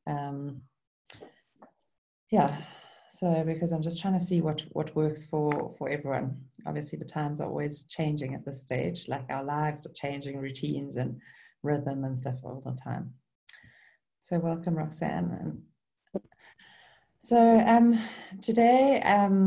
Yeah, so because I'm just trying to see what works for everyone. Obviously, the times are always changing at this stage, like our lives are changing, routines and rhythm and stuff all the time. So welcome, Roxanne. And so today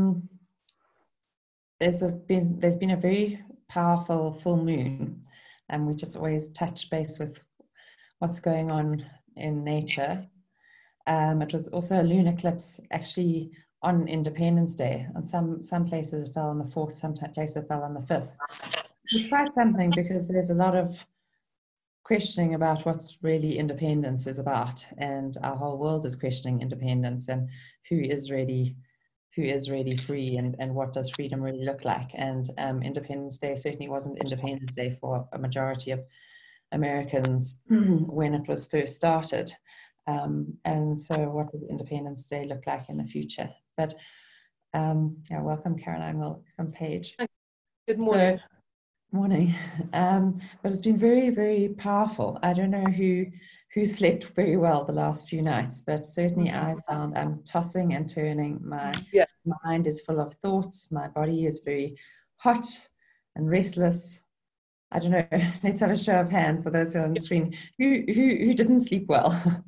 there's been a very powerful full moon, and we just always touch base with what's going on in nature. It was also a lunar eclipse actually on Independence Day. And some places it fell on the 4th, some places it fell on the 5th. It's quite something because there's a lot of questioning about what's really independence is about. And our whole world is questioning independence and who is really free and what does freedom really look like. And Independence Day certainly wasn't Independence Day for a majority of Americans when it was first started. And so what does Independence Day look like in the future? But yeah, welcome Caroline, welcome Paige. Good morning. Morning. But it's been very, very powerful. I don't know who slept very well the last few nights, but certainly I found I'm tossing and turning. My mind is full of thoughts. My body is very hot and restless. I don't know. Let's have a show of hands for those who are on the screen. Who didn't sleep well?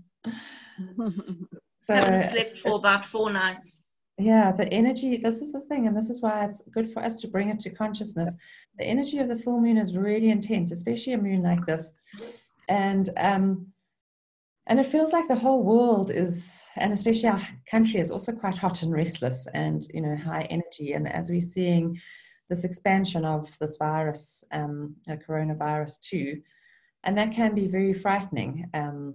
So I haven't slept for about 4 nights. Yeah, the energy, this is the thing, and this is why it's good for us to bring it to consciousness. The energy of the full moon is really intense, especially a moon like this. And it feels like the whole world is, and especially our country is also quite hot and restless and, you know, high energy. And as we're seeing this expansion of this virus, coronavirus too, and that can be very frightening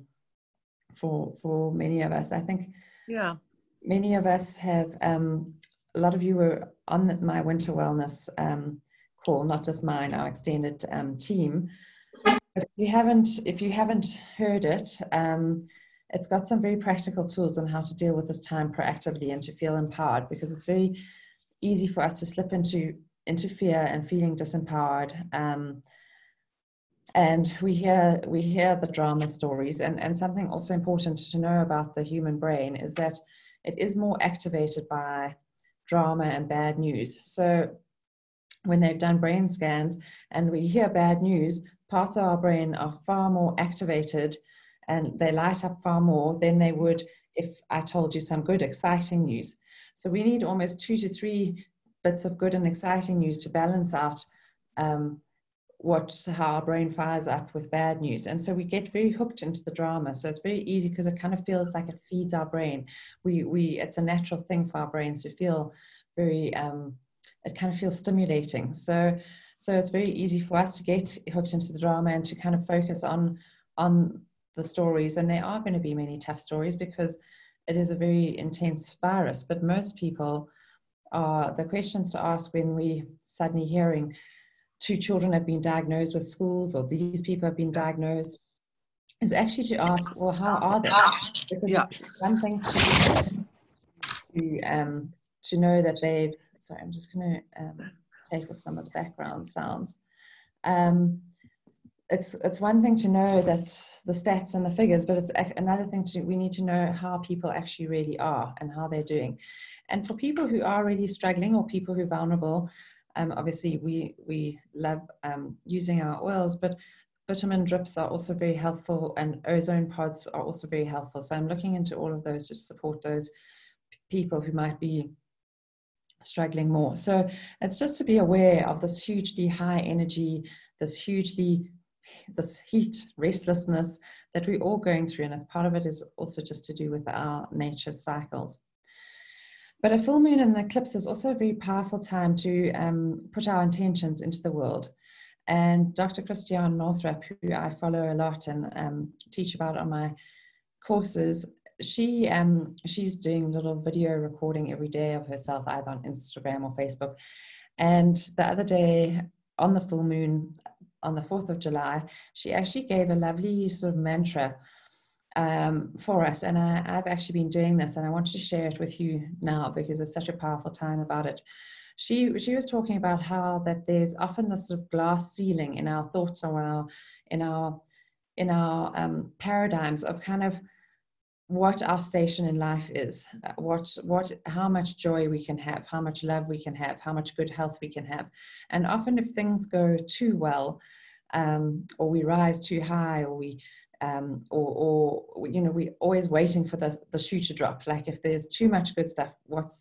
for many of us. I think many of us have, a lot of you were on my winter wellness call, not just mine, our extended team. But if you haven't heard it, it's got some very practical tools on how to deal with this time proactively and to feel empowered, because it's very easy for us to slip into fear and feeling disempowered. And we hear the drama stories, and something also important to know about the human brain is that it is more activated by drama and bad news. So when they've done brain scans and we hear bad news, parts of our brain are far more activated and they light up far more than they would if I told you some good, exciting news. So we need almost 2 to 3 bits of good and exciting news to balance out how our brain fires up with bad news. And so we get very hooked into the drama. So it's very easy because it kind of feels like it feeds our brain. It's a natural thing for our brains to feel very, it kind of feels stimulating. So it's very easy for us to get hooked into the drama and to kind of focus on the stories. And there are going to be many tough stories because it is a very intense virus. But most people the questions to ask when we suddenly hearing 2 children have been diagnosed with schools, or these people have been diagnosed, is actually to ask, well, how are they? Because it's one thing to know that they've, sorry, I'm just going to take off some of the background sounds. It's one thing to know that the stats and the figures, but it's another thing we need to know how people actually really are and how they're doing. And for people who are really struggling or people who are vulnerable, obviously we love using our oils, but vitamin drips are also very helpful, and ozone pods are also very helpful. So I'm looking into all of those to support those people who might be struggling more. So it's just to be aware of this hugely high energy, this heat, restlessness that we're all going through, and it's part of it is also just to do with our nature cycles. But a full moon and an eclipse is also a very powerful time to put our intentions into the world. And Dr. Christiane Northrup, who I follow a lot and teach about on my courses, she's doing little video recording every day of herself, either on Instagram or Facebook. And the other day, on the full moon, on the 4th of July, she actually gave a lovely sort of mantra for us. And I've actually been doing this, and I want to share it with you now because it's such a powerful time about it. She was talking about how that there's often this sort of glass ceiling in our thoughts or in our paradigms of kind of what our station in life is, how much joy we can have, how much love we can have, how much good health we can have. And often if things go too well, or we rise too high, or we we're always waiting for the shoe to drop. Like if there's too much good stuff, what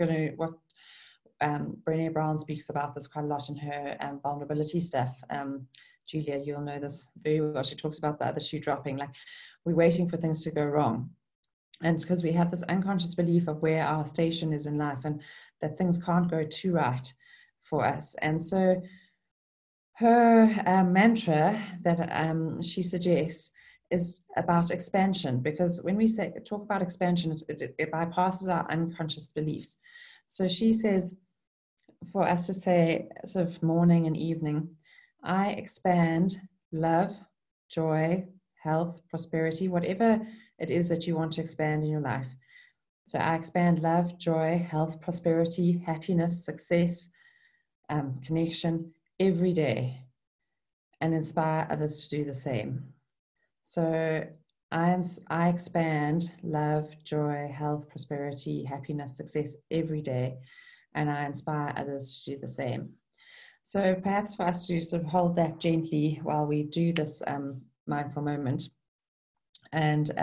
Brené Brown speaks about this quite a lot in her vulnerability stuff. Julia, you'll know this very well. She talks about the other shoe dropping. Like we're waiting for things to go wrong. And it's because we have this unconscious belief of where our station is in life and that things can't go too right for us. And so her mantra that she suggests is about expansion, because when we talk about expansion, it bypasses our unconscious beliefs. So she says for us to say sort of morning and evening, I expand love, joy, health, prosperity, whatever it is that you want to expand in your life. So I expand love, joy, health, prosperity, happiness, success, connection every day, and inspire others to do the same. So I expand love, joy, health, prosperity, happiness, success every day, and I inspire others to do the same. So perhaps for us to sort of hold that gently while we do this mindful moment, and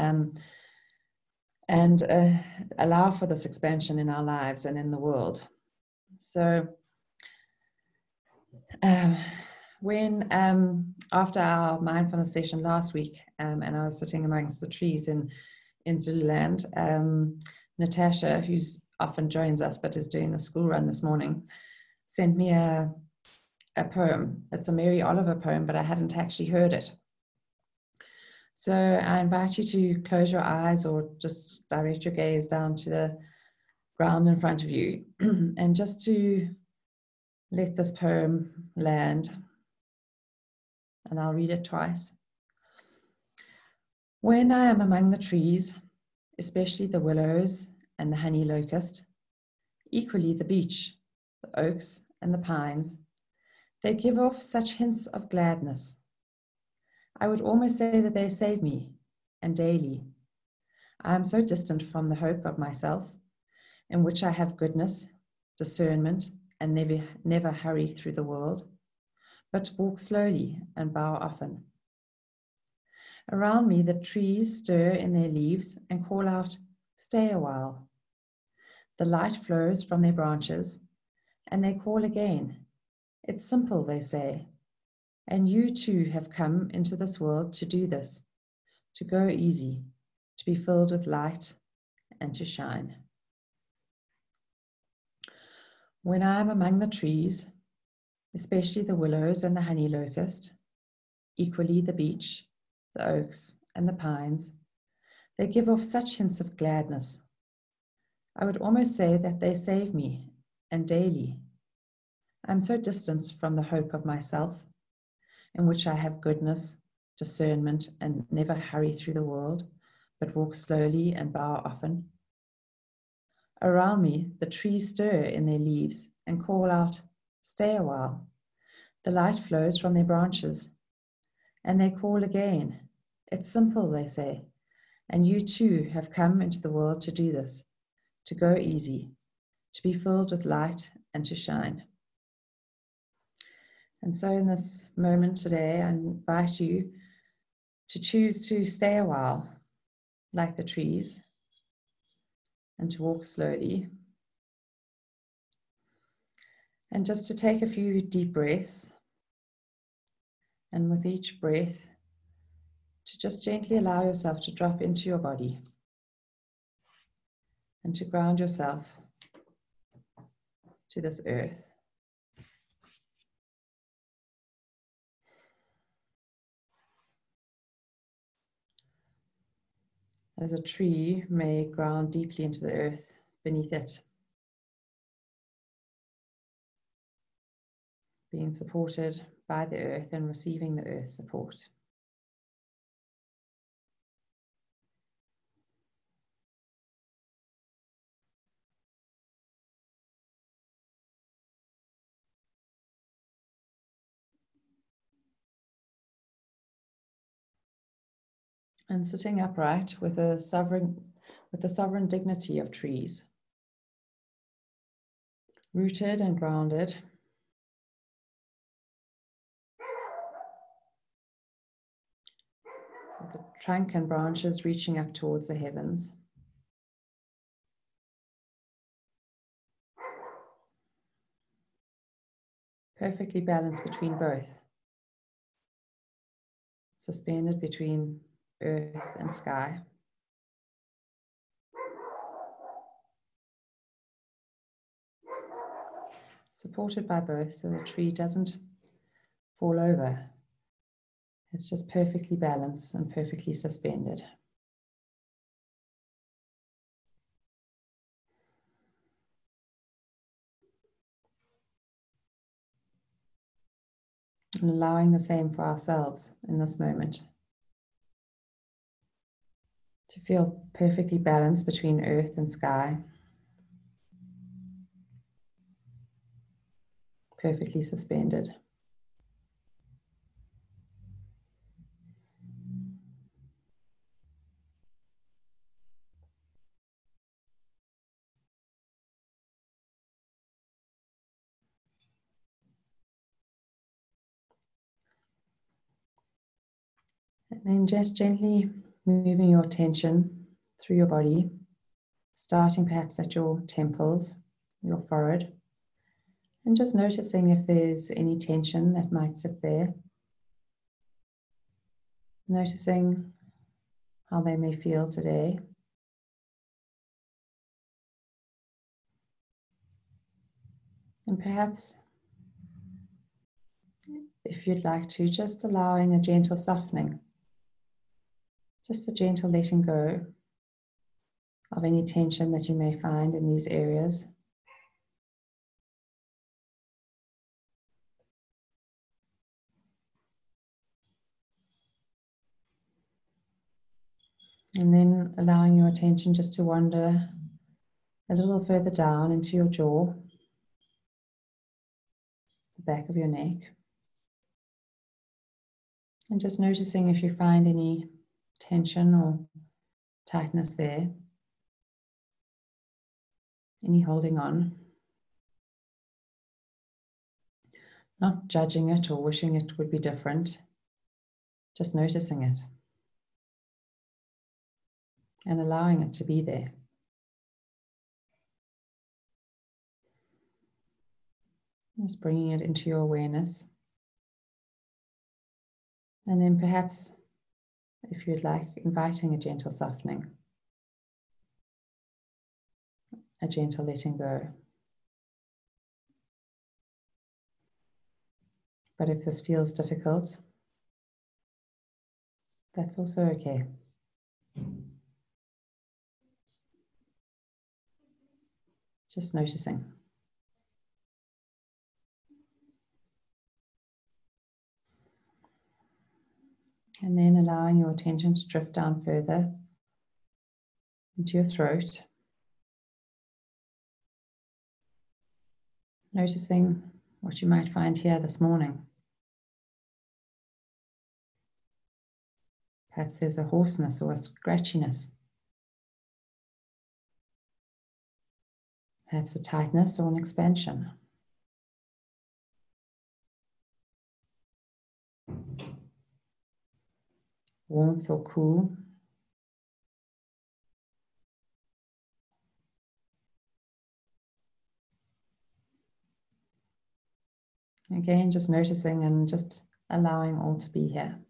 allow for this expansion in our lives and in the world. So when after our mindfulness session last week, and I was sitting amongst the trees in Zululand, Natasha, who's often joins us but is doing the school run this morning, sent me a poem. It's a Mary Oliver poem, but I hadn't actually heard it. So I invite you to close your eyes or just direct your gaze down to the ground in front of you and just to let this poem land. And I'll read it twice. When I am among the trees, especially the willows and the honey locust, equally the beech, the oaks and the pines, they give off such hints of gladness. I would almost say that they save me, and daily. I am so distant from the hope of myself, in which I have goodness, discernment, and never hurry through the world, but walk slowly and bow often. Around me the trees stir in their leaves and call out, stay a while. The light flows from their branches, and they call again. It's simple, they say. And you too have come into this world to do this, to go easy, to be filled with light and to shine. When I am among the trees, especially the willows and the honey locust, equally the beech, the oaks and the pines, they give off such hints of gladness. I would almost say that they save me, and daily. I am so distant from the hope of myself, in which I have goodness, discernment, and never hurry through the world, but walk slowly and bow often. Around me, the trees stir in their leaves and call out, stay a while. The light flows from their branches, and they call again. It's simple, they say, and you too have come into the world to do this, to go easy, to be filled with light and to shine. And so in this moment today, I invite you to choose to stay a while, like the trees, and to walk slowly. And just to take a few deep breaths. And with each breath, to just gently allow yourself to drop into your body and to ground yourself to this earth. As a tree may ground deeply into the earth beneath it, being supported by the earth and receiving the earth's support. and sitting upright with the sovereign dignity of trees, rooted and grounded, with the trunk and branches reaching up towards the heavens. Perfectly balanced between both, suspended between earth and sky. Supported by both so the tree doesn't fall over. It's just perfectly balanced and perfectly suspended. And allowing the same for ourselves in this moment. To feel perfectly balanced between earth and sky. Perfectly suspended. And then just gently moving your attention through your body, starting perhaps at your temples, your forehead, and just noticing if there's any tension that might sit there. Noticing how they may feel today. And perhaps, if you'd like to, just allowing a gentle softening. Just a gentle letting go of any tension that you may find in these areas. And then allowing your attention just to wander a little further down into your jaw, the back of your neck. And just noticing if you find any tension or tightness there, any holding on. Not judging it or wishing it would be different, just noticing it and allowing it to be there. Just bringing it into your awareness. And then perhaps, if you'd like, inviting a gentle softening, a gentle letting go. But if this feels difficult, that's also okay. Just noticing. And then allowing your attention to drift down further into your throat. Noticing what you might find here this morning. Perhaps there's a hoarseness or a scratchiness. Perhaps a tightness or an expansion. Warmth or cool. Again, just noticing and just allowing all to be here.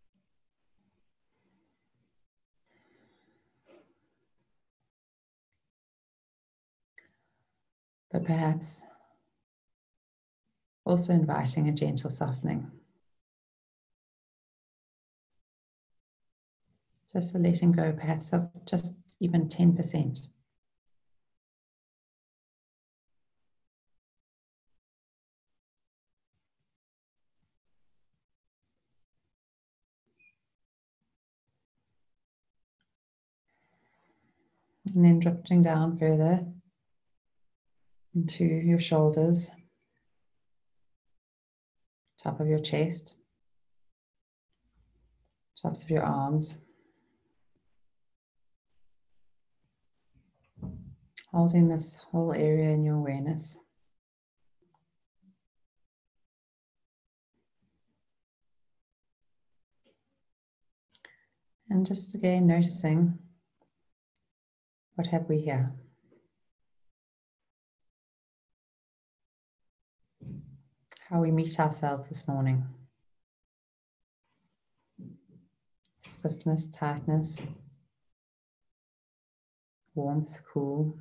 But perhaps also inviting a gentle softening. Just a letting go, perhaps of just even 10%. And then drifting down further into your shoulders, top of your chest, tops of your arms, Holding this whole area in your awareness. And just again noticing, what have we here? How we meet ourselves this morning. Stiffness, tightness, warmth, cool,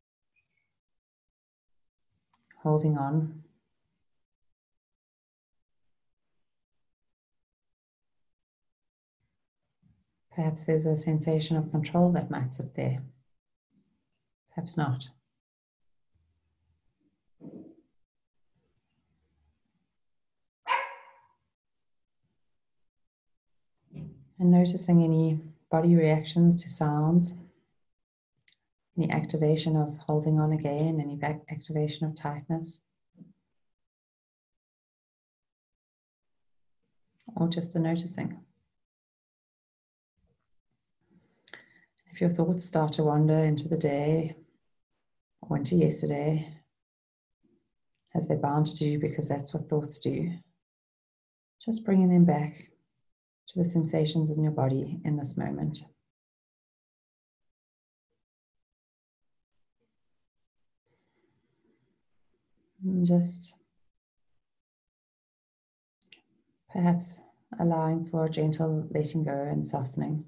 holding on. Perhaps there's a sensation of control that might sit there. Perhaps not. And noticing any body reactions to sounds, any activation of holding on again, any activation of tightness, or just a noticing. If your thoughts start to wander into the day or into yesterday, as they're bound to do because that's what thoughts do, just bringing them back to the sensations in your body in this moment. And just perhaps allowing for a gentle letting go and softening.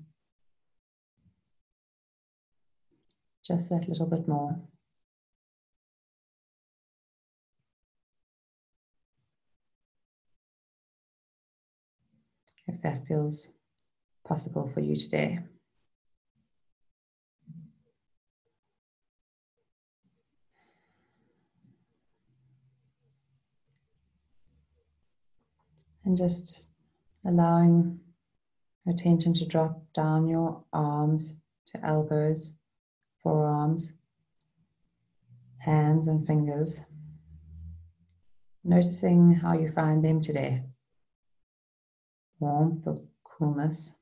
Just that little bit more. If that feels possible for you today. And just allowing attention to drop down your arms to elbows, forearms, hands and fingers. Noticing how you find them today. Warmth or coolness.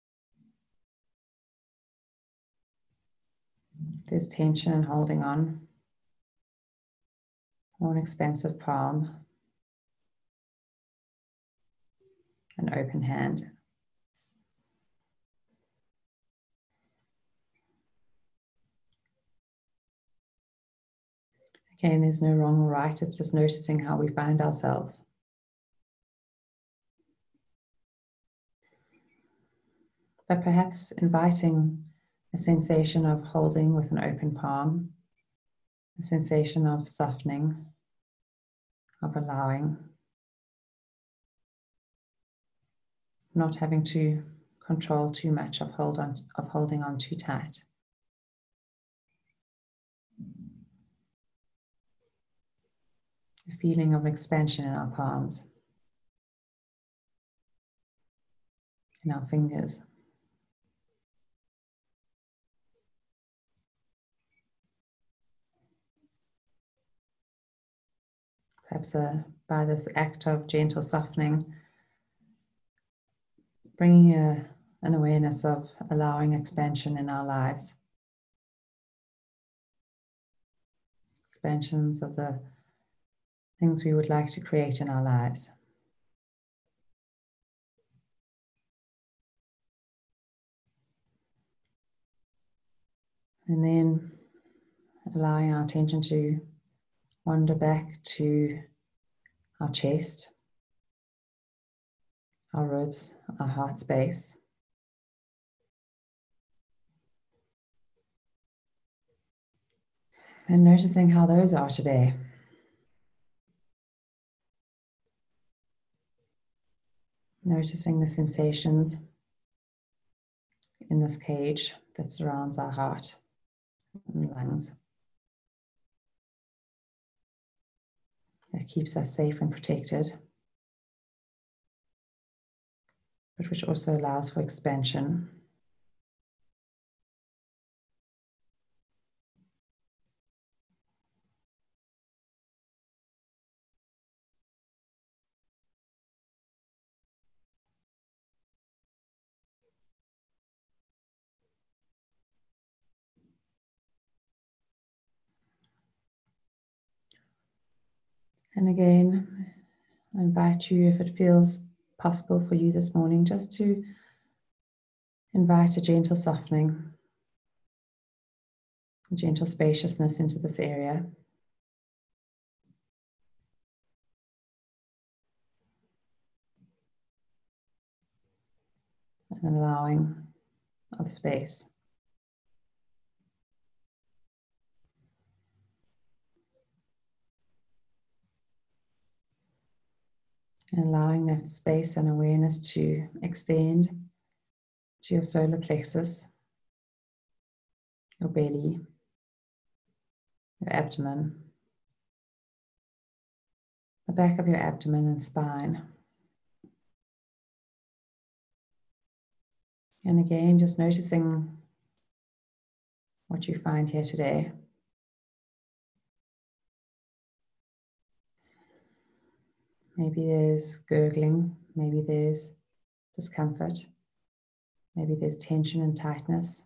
There's tension and holding on. Or an expansive palm. An open hand. Again, there's no wrong or right. It's just noticing how we find ourselves. But perhaps inviting a sensation of holding with an open palm, a sensation of softening, of allowing, not having to control too much, of holding on too tight. A feeling of expansion in our palms, in our fingers. Perhaps by this act of gentle softening, bringing an awareness of allowing expansion in our lives. Expansions of the things we would like to create in our lives. And then allowing our attention to wander back to our chest, our ribs, our heart space. And noticing how those are today. Noticing the sensations in this cage that surrounds our heart and lungs. That keeps us safe and protected, but which also allows for expansion. And again, I invite you, if it feels possible for you this morning, just to invite a gentle softening, a gentle spaciousness into this area. And allowing of space. And allowing that space and awareness to extend to your solar plexus, your belly, your abdomen, the back of your abdomen and spine. And again, just noticing what you find here today. Maybe there's gurgling, maybe there's discomfort, maybe there's tension and tightness.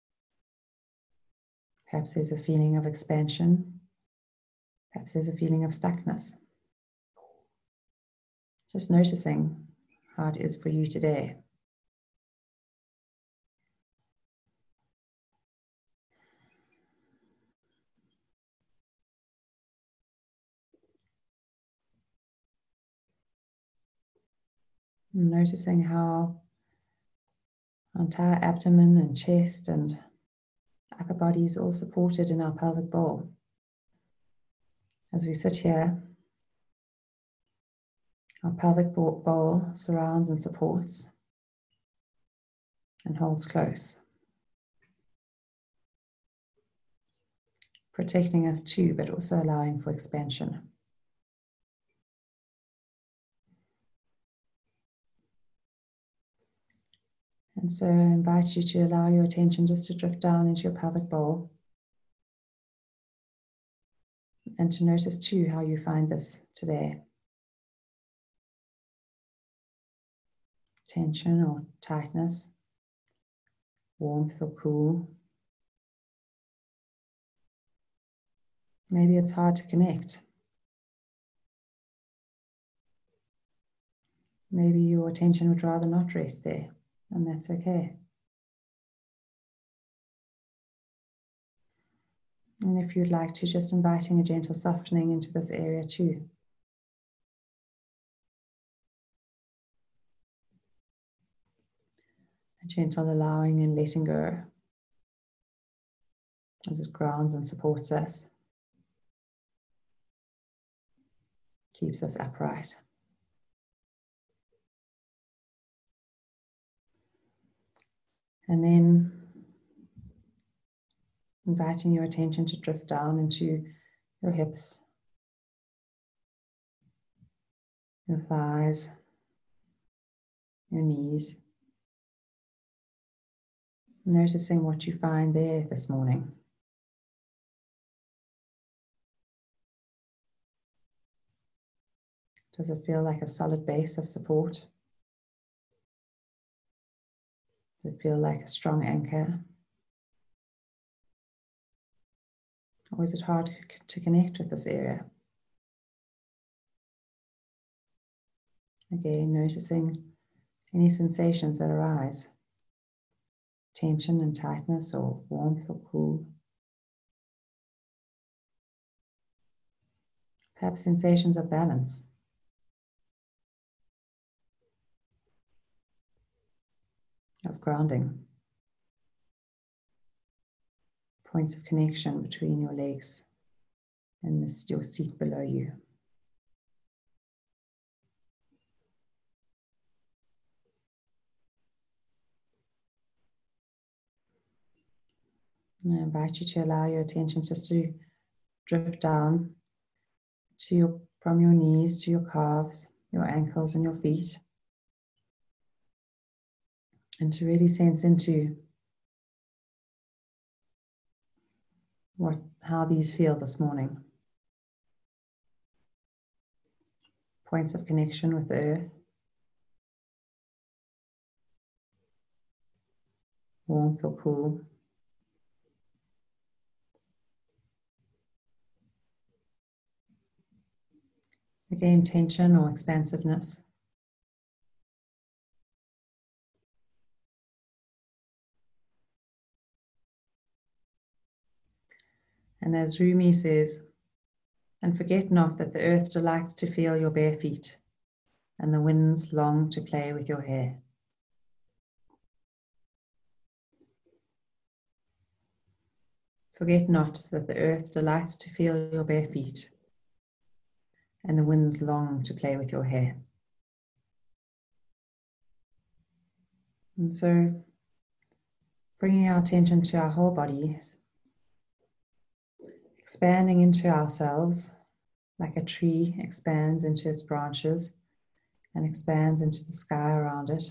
Perhaps there's a feeling of expansion. Perhaps there's a feeling of stuckness. Just noticing how it is for you today. Noticing how our entire abdomen and chest and upper body is all supported in our pelvic bowl. As we sit here, our pelvic bowl surrounds and supports and holds close, protecting us too, but also allowing for expansion. And so I invite you to allow your attention just to drift down into your pelvic bowl and to notice too how you find this today. Tension or tightness, warmth or cool. Maybe it's hard to connect. Maybe your attention would rather not rest there, and that's okay. And if you'd like to, just inviting a gentle softening into this area too. A gentle allowing and letting go as it grounds and supports us, keeps us upright. And then inviting your attention to drift down into your hips, your thighs, your knees. Noticing what you find there this morning. Does it feel like a solid base of support? Does it feel like a strong anchor? Or is it hard to connect with this area? Again, noticing any sensations that arise. Tension and tightness, or warmth or cool. Perhaps sensations of balance. Of grounding. Points of connection between your legs and your seat below you. And I invite you to allow your attention just to drift down to from your knees to your calves, your ankles and your feet. And to really sense into how these feel this morning. Points of connection with the earth. Warmth or cool. Again, tension or expansiveness. And as Rumi says, and forget not that the earth delights to feel your bare feet, and the winds long to play with your hair. Forget not that the earth delights to feel your bare feet, and the winds long to play with your hair. And so, bringing our attention to our whole bodies, expanding into ourselves like a tree expands into its branches and expands into the sky around it.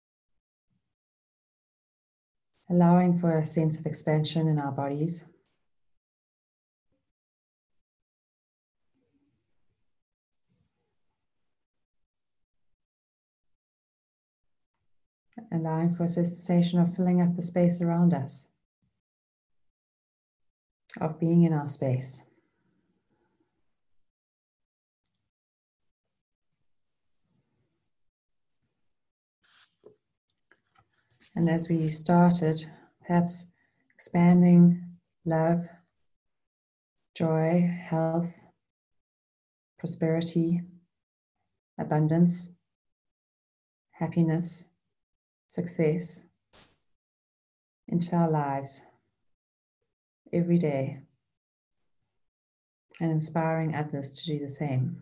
Allowing for a sense of expansion in our bodies. Allowing for a sensation of filling up the space around us, of being in our space. And as we started, perhaps expanding love, joy, health, prosperity, abundance, happiness, success into our lives every day, and inspiring others to do the same.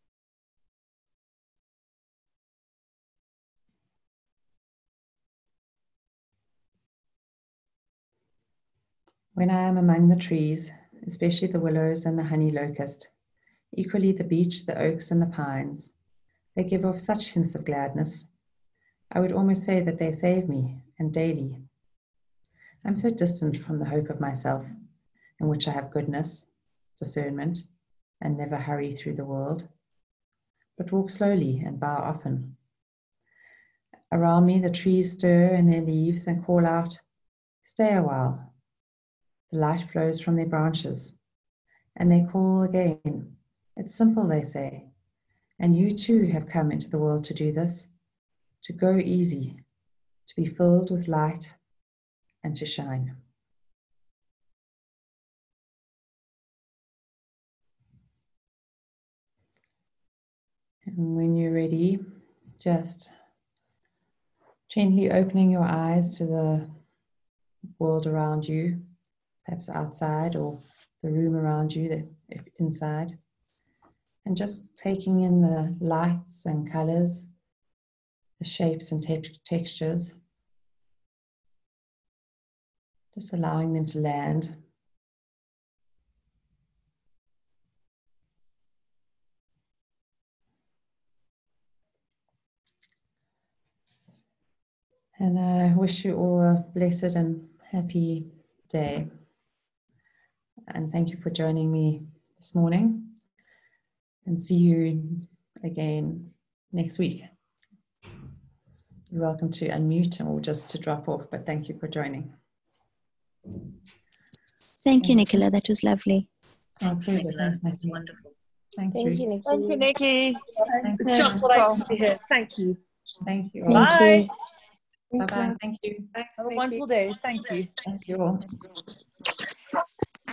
When I am among the trees, especially the willows and the honey locust, equally the beech, the oaks and the pines, they give off such hints of gladness. I would almost say that they save me, and daily. I'm so distant from the hope of myself, in which I have goodness, discernment, and never hurry through the world, but walk slowly and bow often. Around me the trees stir in their leaves and call out, "Stay a while." The light flows from their branches, and they call again. It's simple, they say, and you too have come into the world to do this, to go easy, to be filled with light and to shine. And when you're ready, just gently opening your eyes to the world around you, perhaps outside or the room around you, inside, and just taking in the lights and colors, the shapes and textures, just allowing them to land. And I wish you all a blessed and happy day. And thank you for joining me this morning. And see you again next week. You're welcome to unmute or just to drop off, but thank you for joining. Thank you, Nicola. That was lovely. Oh, Thank you, Nicola. That's wonderful. Thanks, Thank Ruth. you, Nikki. Thank you, Nikki. Thanks, It's just what I wanted to hear. Thank you. Thank you. Thank you. Bye-bye. Thank you. Have a wonderful day. Thank you. Thank you all.